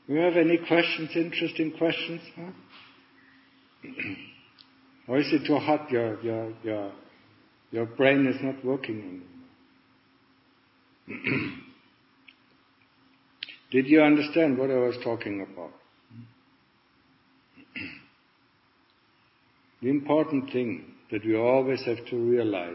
You have any questions, interesting questions? Huh? Or is it too hot? Your brain is not working anymore. Did you understand what I was talking about? The important thing that we always have to realize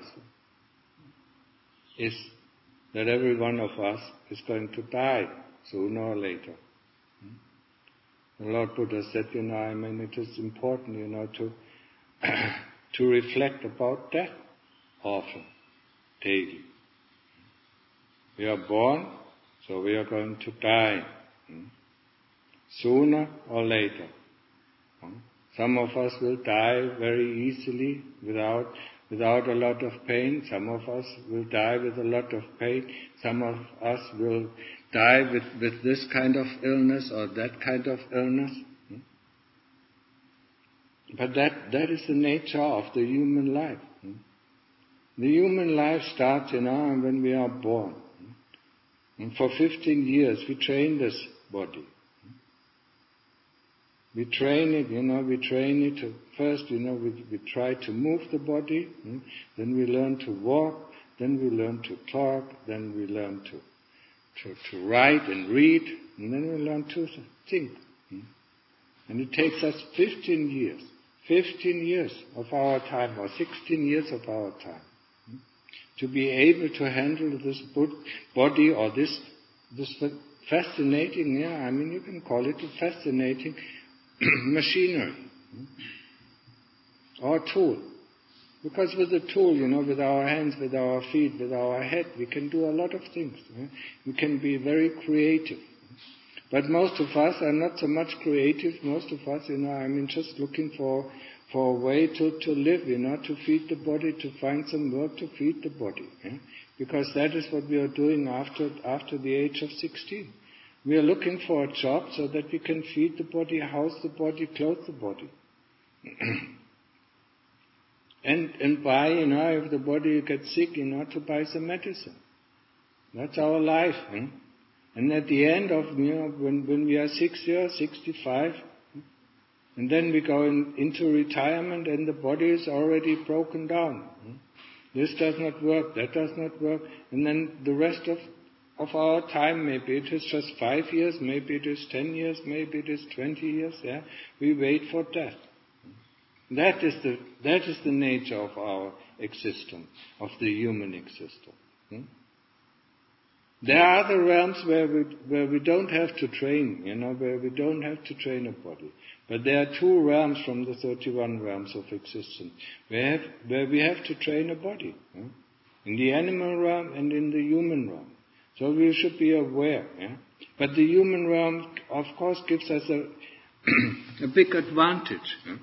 is that every one of us is going to die sooner or later. The Lord Buddha said, it is important, to reflect about death often, daily. We are born, so we are going to die. Sooner or later. Some of us will die very easily without a lot of pain. Some of us will die with a lot of pain. Some of us will die with this kind of illness or that kind of illness. But that is the nature of the human life. The human life starts when we are born. And for 15 years we train this body. We train it, first, we try to move the body, then we learn to walk, then we learn to talk, then we learn to write and read, and then we learn to think. And it takes us 15 years of our time, or 16 years of our time, to be able to handle this body or this fascinating, you can call it a fascinating machinery or tool. Because with the tool, with our hands, with our feet, with our head, we can do a lot of things. We can be very creative. But most of us are not so much creative. Most of us, just looking for a way to live, to feed the body, to find some work to feed the body. Because that is what we are doing after the age of 16. We are looking for a job so that we can feed the body, house the body, clothe the body. and buy, if the body gets sick, to buy some medicine. That's our life. And at the end of, when we are 60, 65, and then we go into retirement and the body is already broken down. This does not work, that does not work. And then the rest of our time, maybe it is just 5 years, maybe it is 10 years, maybe it is 20 years, we wait for death. That is the nature of our existence, of the human existence. There are other realms where we don't have to train, where we don't have to train a body. But there are 2 realms from the 31 realms of existence where we have to train a body. In the animal realm and in the human realm. So we should be aware. But the human realm, of course, gives us a big advantage.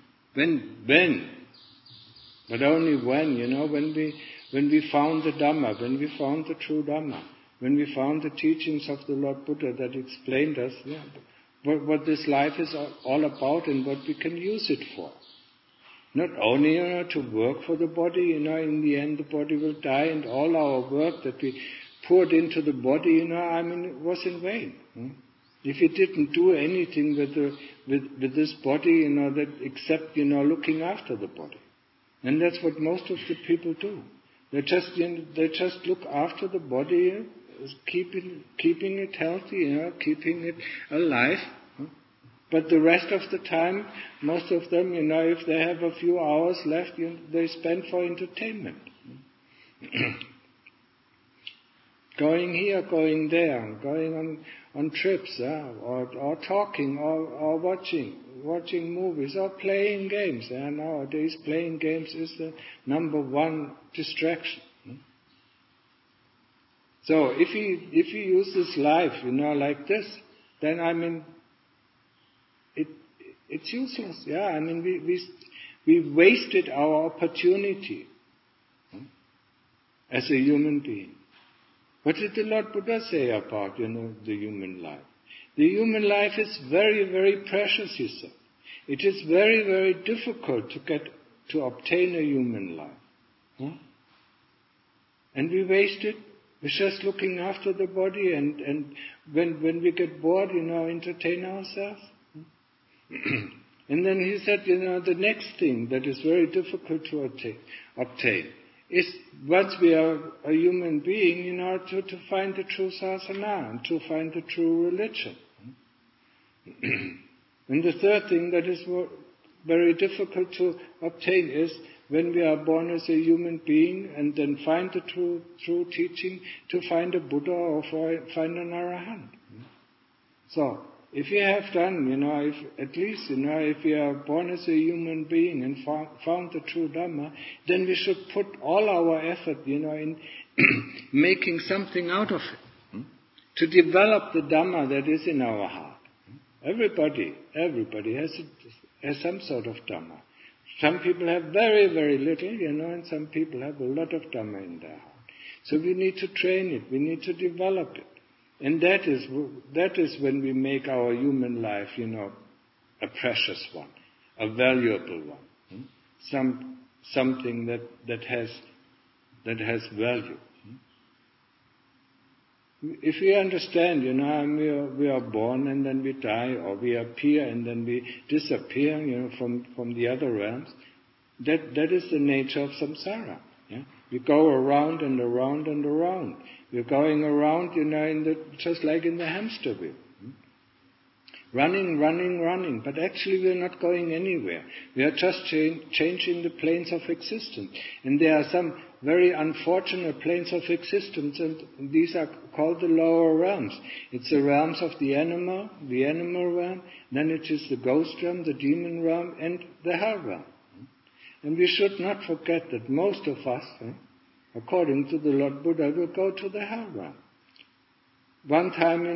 But only when we found the Dhamma, when we found the true Dhamma, when we found the teachings of the Lord Buddha that explained us what this life is all about and what we can use it for. Not only to work for the body, in the end the body will die and all our work that we poured into the body, it was in vain. If we didn't do anything with this body, that except, looking after the body. And that's what most of the people do. They just look after the body, keeping it healthy, keeping it alive. But the rest of the time, most of them, if they have a few hours left, they spend for entertainment. Going here, going there, going on trips, or talking, or watching movies, or playing games. Nowadays, playing games is the number one distraction. So if you use this life, like this, then it's useless. We wasted our opportunity as a human being. What did the Lord Buddha say about, the human life? The human life is very, very precious, he said. It is very, very difficult to obtain a human life. And we waste We're just looking after the body, and when we get bored, entertain ourselves. And then he said, the next thing that is very difficult to obtain is, once we are a human being, to find the true sadhana and to find the true religion. And the third thing that is very difficult to obtain is, when we are born as a human being and then find the true teaching, to find a Buddha or find an Arahant. So, if you have done, if we are born as a human being and found the true Dhamma, then we should put all our effort, in making something out of it. To develop the Dhamma that is in our heart. Everybody has some sort of Dhamma. Some people have very, very little, and some people have a lot of Dhamma in their heart. So we need to train it, we need to develop it. And that is when we make our human life, a precious one, a valuable one. Something that has value. If we understand, we are born and then we die, or we appear and then we disappear, from the other realms, that is the nature of samsara. Yeah? We go around and around and around. We're going around, just like in the hamster wheel. Running, but actually we're not going anywhere. We are just changing the planes of existence. And there are some very unfortunate planes of existence, and these are called the lower realms. It's the realms of the animal realm, then it is the ghost realm, the demon realm, and the hell realm. And we should not forget that most of us, according to the Lord Buddha, will go to the hell realm. One time,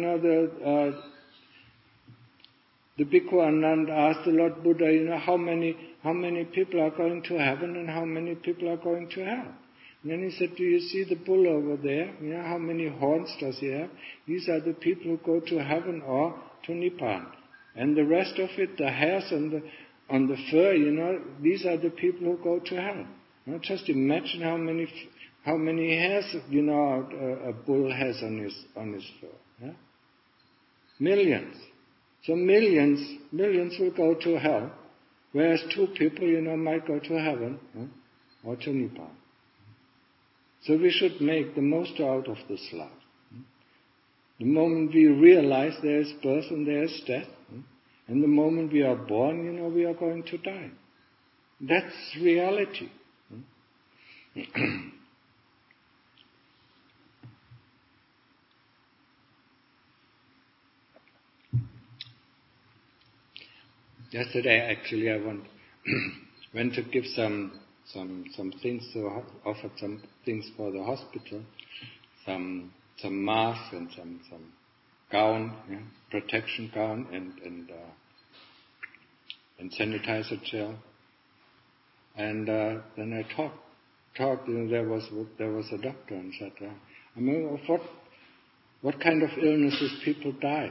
the Bhikkhu Ananda asked the Lord Buddha, how many people are going to heaven and how many people are going to hell? And then he said, do you see the bull over there? How many horns does he have? These are the people who go to heaven or to Nibbana. And the rest of it, the hairs on the fur, these are the people who go to hell. Just imagine how many hairs, a bull has on his fur. Yeah? Millions. So millions will go to hell, whereas 2 people, might go to heaven or to Nibbana. So we should make the most out of this life. The moment we realize there is birth and there is death, and the moment we are born, we are going to die. That's reality. Yesterday, actually, I went to give some things, to offer some things for the hospital, some masks and some gown, protection gown, and sanitizer gel. And then I talked. There was a doctor and said, what kind of illnesses people die?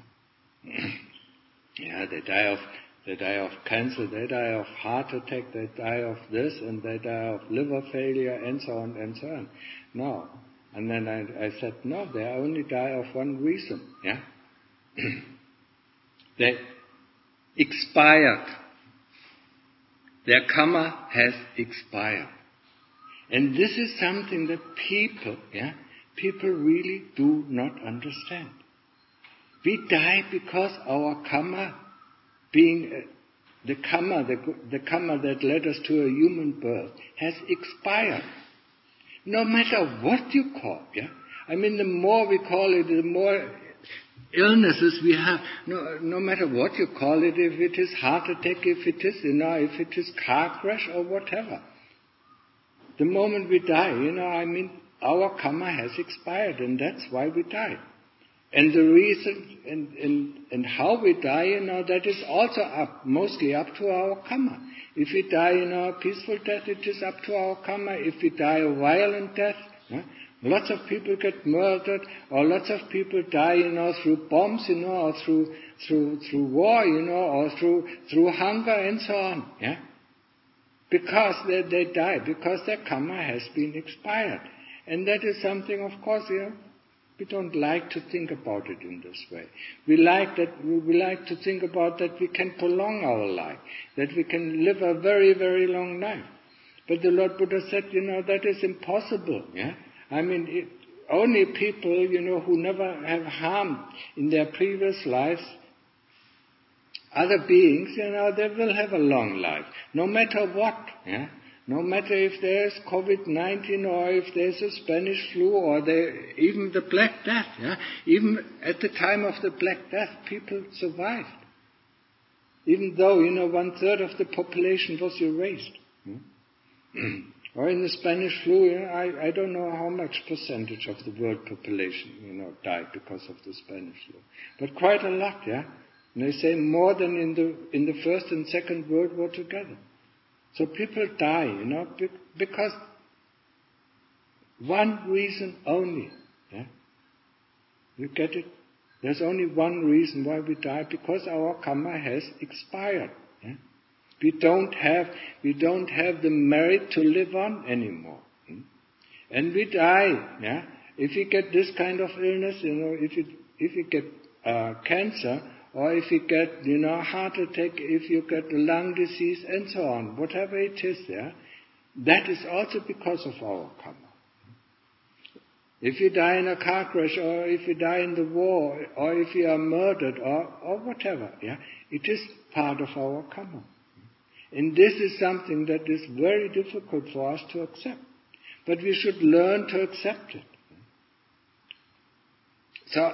They die of cancer, they die of heart attack, they die of this, and they die of liver failure, and so on and so on. No. And then I said, no, they only die of one reason. Yeah? They expired. Their karma has expired. And this is something that people really do not understand. We die because our karma, being the karma that led us to a human birth, has expired. No matter what you call it, the more we call it, the more illnesses we have. No matter what you call it, if it is heart attack, if it is car crash or whatever. The moment we die, our karma has expired, and that's why we die. And the reason and how we die, that is also mostly up to our karma. If we die a peaceful death, it is up to our karma. If we die a violent death, lots of people get murdered, or lots of people die, through bombs, or through war, or through hunger and so on. Yeah? Because they die, because their karma has been expired. And that is something, of course, we don't like to think about it in this way. We like to think about that we can prolong our life, that we can live a very, very long life. But the Lord Buddha said, that is impossible. Only people, who never have harmed in their previous lives other beings, they will have a long life, no matter what. No matter if there's COVID-19 or if there's a Spanish flu or even the Black Death. Even at the time of the Black Death, people survived. Even though, 1/3 of the population was erased. Or in the Spanish flu, I don't know how much percentage of the world population, died because of the Spanish flu. But quite a lot, And they say more than in the First and Second World War together. So people die, because one reason only. You get it? There's only one reason why we die, because our karma has expired. We don't have the merit to live on anymore. And we die. If you get this kind of illness, if you get cancer, or if you get, heart attack, if you get lung disease, and so on, whatever it is, that is also because of our karma. If you die in a car crash, or if you die in the war, or if you are murdered, or whatever, it is part of our karma. And this is something that is very difficult for us to accept. But we should learn to accept it. So,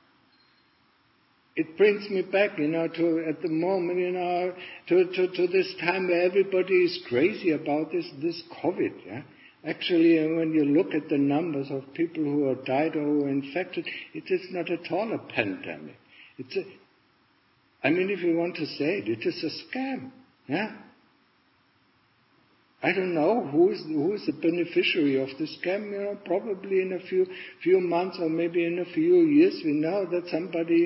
it brings me back, to at the moment, to this time where everybody is crazy about this COVID. Actually, when you look at the numbers of people who have died or who are infected, it is not at all a pandemic. If you want to say it, it is a scam. I don't know who is the beneficiary of the scam. Probably in a few months or maybe in a few years, we know that somebody,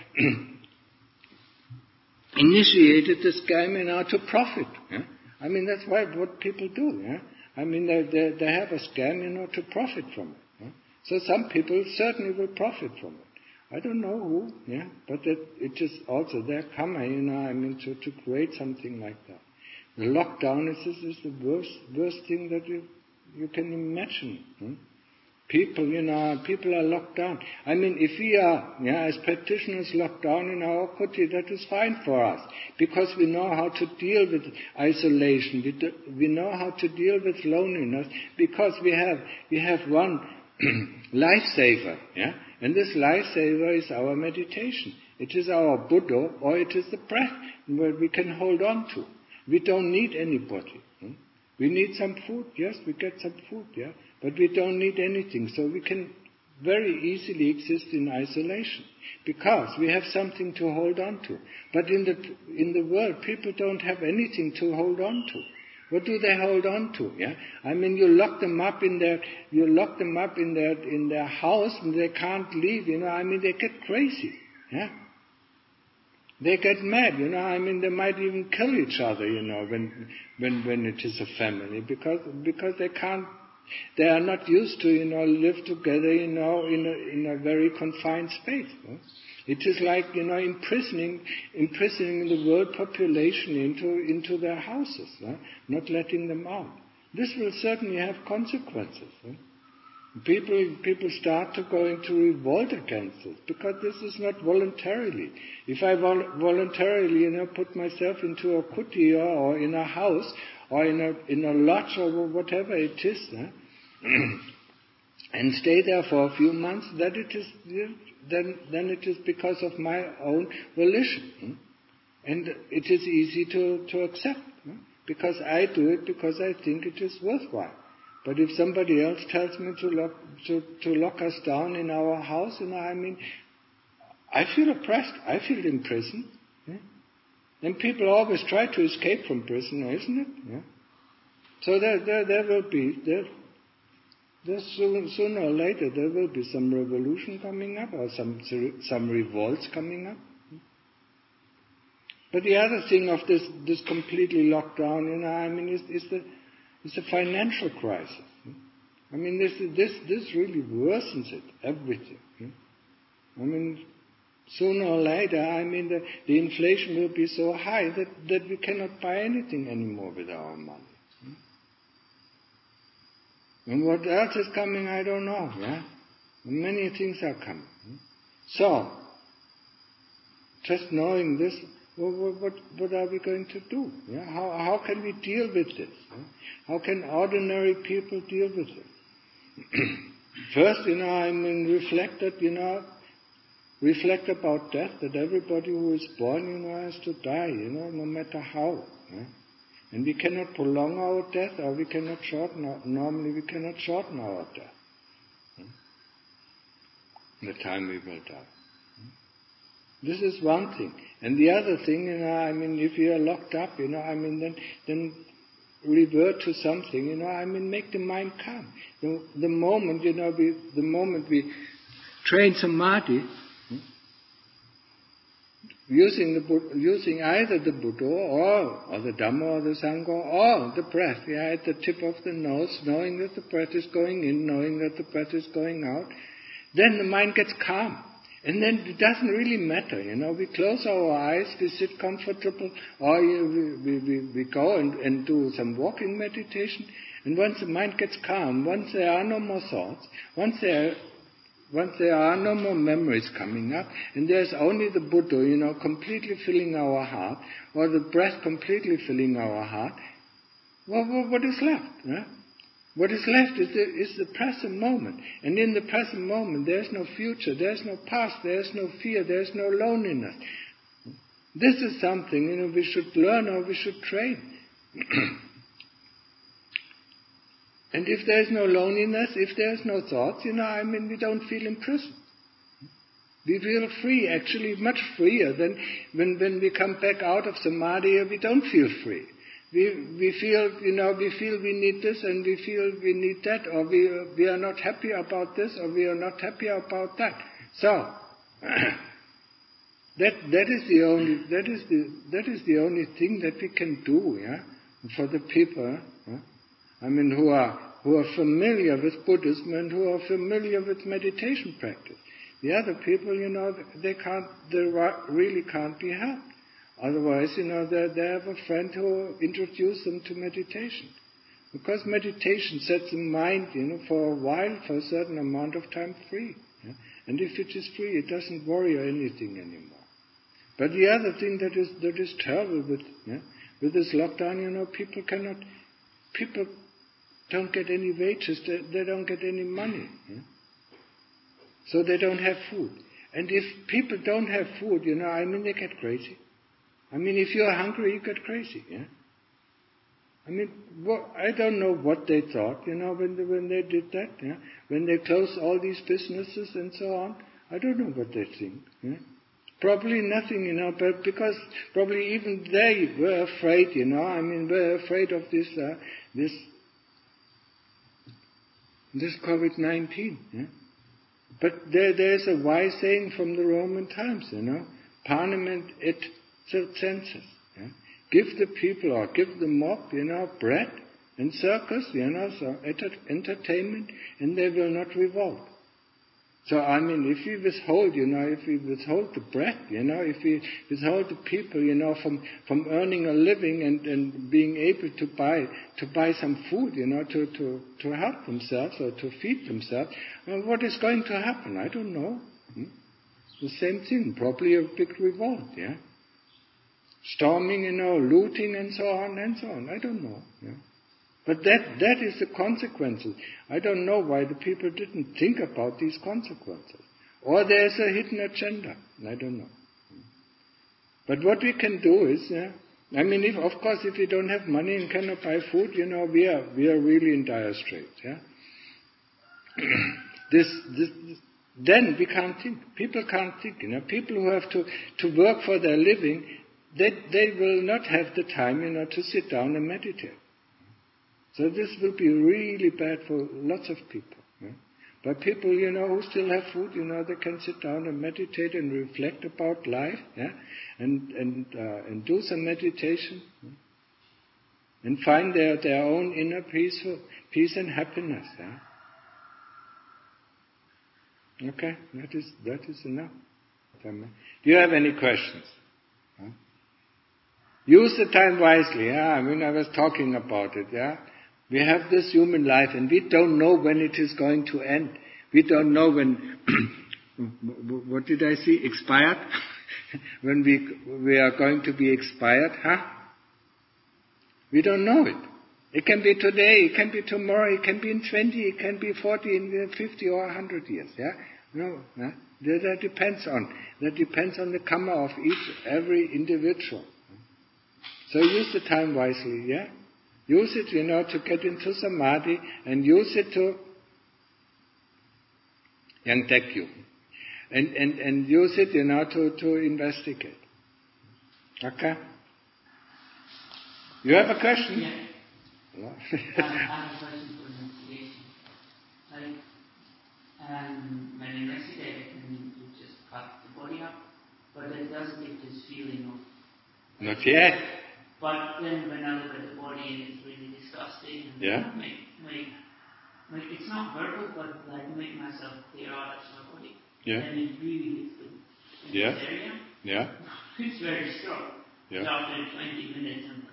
initiated the scam, to profit. That's what people do. They have a scam, to profit from it. So some people certainly will profit from it. I don't know who. But it is also their karma, to create something like that. The lockdown is the worst thing that you can imagine. People are locked down. If we are, as practitioners locked down in our kuti, that is fine for us, because we know how to deal with isolation. We know how to deal with loneliness, because we have one lifesaver, and this lifesaver is our meditation. It is our Buddha, or it is the breath where we can hold on to. We don't need anybody. We need some food, yes, we get some food, but we don't need anything. So we can very easily exist in isolation, because we have something to hold on to. But in the world, people don't have anything to hold on to. What do they hold on to? You lock them up in their house, and they can't leave. They get crazy. They get mad, they might even kill each other, when it is a family, because they are not used to, live together, in a very confined space. It is like, imprisoning the world population into their houses, not letting them out. This will certainly have consequences. People start to go into revolt against this, because this is not voluntarily. If I voluntarily, put myself into a kuti or in a house or in a lodge or whatever it is, and stay there for a few months, then it is because of my own volition, and it is easy to accept, because I do it because I think it is worthwhile. But if somebody else tells me to lock us down in our house, I feel oppressed. I feel imprisoned. And people always try to escape from prison, isn't it? So there will be, sooner or later, there will be some revolution coming up, or some revolts coming up. But the other thing of this completely lockdown, is the financial crisis. I mean, this really worsens it, everything. I mean, sooner or later, I mean, the inflation will be so high that we cannot buy anything anymore with our money. And what else is coming, I don't know. Many things are coming. So, just knowing this, what are we going to do? How can we deal with this? How can ordinary people deal with it? First, I mean, reflect about death, that everybody who is born, has to die, no matter how. And we cannot prolong our death, or we cannot normally we cannot shorten our death. The time we will die. This is one thing. And the other thing, I mean, if you are locked up, I mean, then revert to something, I mean, make the mind calm. The moment, the moment we train samadhi, using either the Buddha or the Dhamma or the Sangha or the breath, at the tip of the nose, knowing that the breath is going in, knowing that the breath is going out, then the mind gets calm. And then it doesn't really matter, we close our eyes, we sit comfortable, or we go and do some walking meditation, and once the mind gets calm, once there are no more thoughts, once there are no more memories coming up, and there's only the Buddha, completely filling our heart, or the breath completely filling our heart, what is left? What is left is the present moment. And in the present moment, there's no future, there's no past, there's no fear, there's no loneliness. This is something, we should learn or we should train. And if there's no loneliness, if there's no thoughts, I mean, we don't feel imprisoned. We feel free, actually much freer than when we come back out of samadhi, we don't feel free. We feel we need this and we feel we need that, or we are not happy about this, or we are not happy about that. So, that is the only thing that we can do, for the people, I mean, who are familiar with Buddhism and who are familiar with meditation practice. The other people, they really can't be helped. Otherwise, they have a friend who introduced them to meditation. Because meditation sets the mind, for a while, for a certain amount of time free. And if it is free, it doesn't worry anything anymore. But the other thing that is terrible with this lockdown, people don't get any wages, they don't get any money. So they don't have food. And if people don't have food, I mean, they get crazy. I mean, if you're hungry, you get crazy, I mean, I don't know what they thought, when they did that, when they closed all these businesses and so on. I don't know what they think, Probably nothing, but because probably even they were afraid, I mean, were afraid of this COVID-19, But there's a wise saying from the Roman times, Panem et circenses. Give the people or give the mob, bread and circus, so entertainment, and they will not revolt. So, I mean, if we withhold, the bread, if we withhold the people, from earning a living and being able to buy some food, to help themselves or to feed themselves, what is going to happen? I don't know. The same thing, probably a big revolt, Storming, looting and so on. I don't know, But that is the consequences. I don't know why the people didn't think about these consequences. Or there's a hidden agenda. I don't know. But what we can do is, I mean, if we don't have money and cannot buy food, we are really in dire straits, Then we can't think. People can't think. People who have to work for their living, they will not have the time, to sit down and meditate. So this will be really bad for lots of people. But people, who still have food, they can sit down and meditate and reflect about life, and do some meditation, and find their own inner peace and happiness. Okay, that is enough. Do you have any questions? Huh? Use the time wisely. I was talking about it. We have this human life, and we don't know when it is going to end. We don't know when. What did I say? Expired? When we are going to be expired, We don't know it. It can be today, it can be tomorrow, it can be in 20, it can be 40, in 50 or 100 years. No. That depends on the karma of every individual. So use the time wisely. Use it, to get into samadhi, and use it to yang tek you. And use it, to investigate. Okay? You have a question? Yeah. I have a question for investigation. When you investigate, you just cut the body up, but it doesn't give this feeling of... Not yet. But then when I look at the body, it's really disgusting. And it's not verbal, but make myself clear out that's my body. Yeah. And it really hits this area. Yeah. It's very strong. Yeah. So after 20 minutes, I'm like...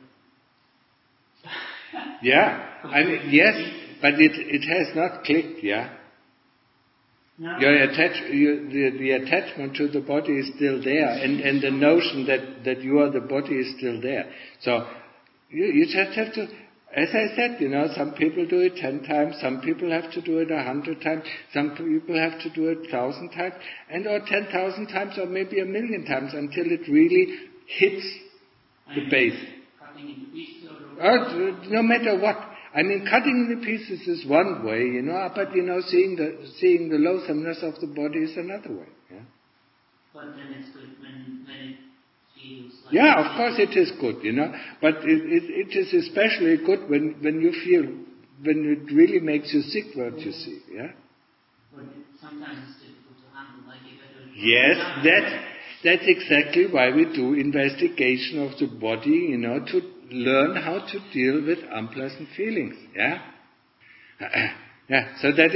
yes, but it has not clicked, No. The attachment to the body is still there, and the notion that you are the body is still there. So you just have to, as I said, some people do it 10 times, some people have to do it 100 times, some people have to do it 1,000 times, or 10,000 times, or maybe 1,000,000 times, until it really hits the base. Cutting into pieces no matter what. Cutting the pieces is one way, but seeing the loathsomeness of the body is another way. But then it's good when it feels like... of course it is good, but it is especially good when you feel, when it really makes you sick what you see, But sometimes it's difficult to handle, Yes, that's exactly why we do investigation of the body, to learn how to deal with unpleasant feelings. So that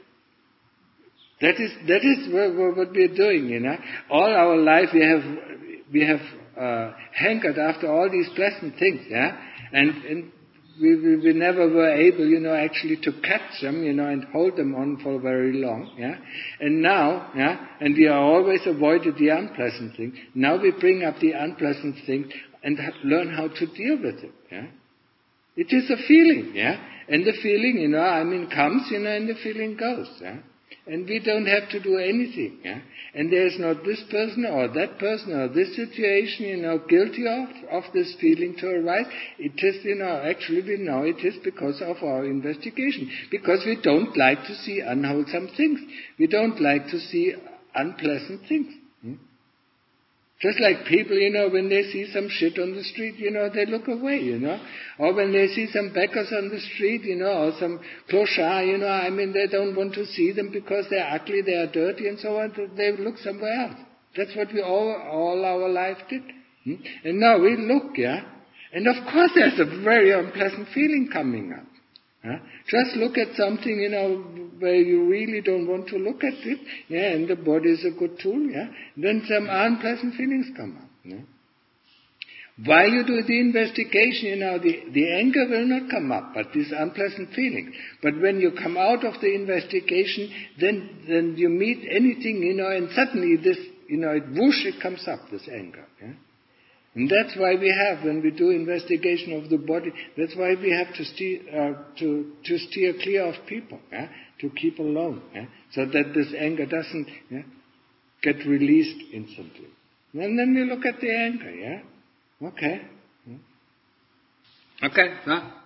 is what we are doing. All our life we have hankered after all these pleasant things. And we never were able, actually to catch them, and hold them on for very long. And now, and we are always avoided the unpleasant thing. Now we bring up the unpleasant thing and learn how to deal with it. It is a feeling, and the feeling, comes, and the feeling goes. And we don't have to do anything. And there's not this person or that person or this situation, guilty of this feeling to arise. It is, actually we know it is because of our investigation. Because we don't like to see unwholesome things. We don't like to see unpleasant things. Just like people, when they see some shit on the street, they look away, Or when they see some beggars on the street, or some clochard, they don't want to see them because they're ugly, they are dirty and so on. They look somewhere else. That's what we all our life did. And now we look, And of course there's a very unpleasant feeling coming up. Just look at something, where you really don't want to look at it, and the body is a good tool, then some unpleasant feelings come up. While you do the investigation, the anger will not come up, but this unpleasant feeling. But when you come out of the investigation, then you meet anything, and suddenly this, it comes up, this anger. And that's why we have, when we do investigation of the body, that's why we have to steer clear of people, to keep alone, so that this anger doesn't get released instantly. And then we look at the anger, Okay. Okay,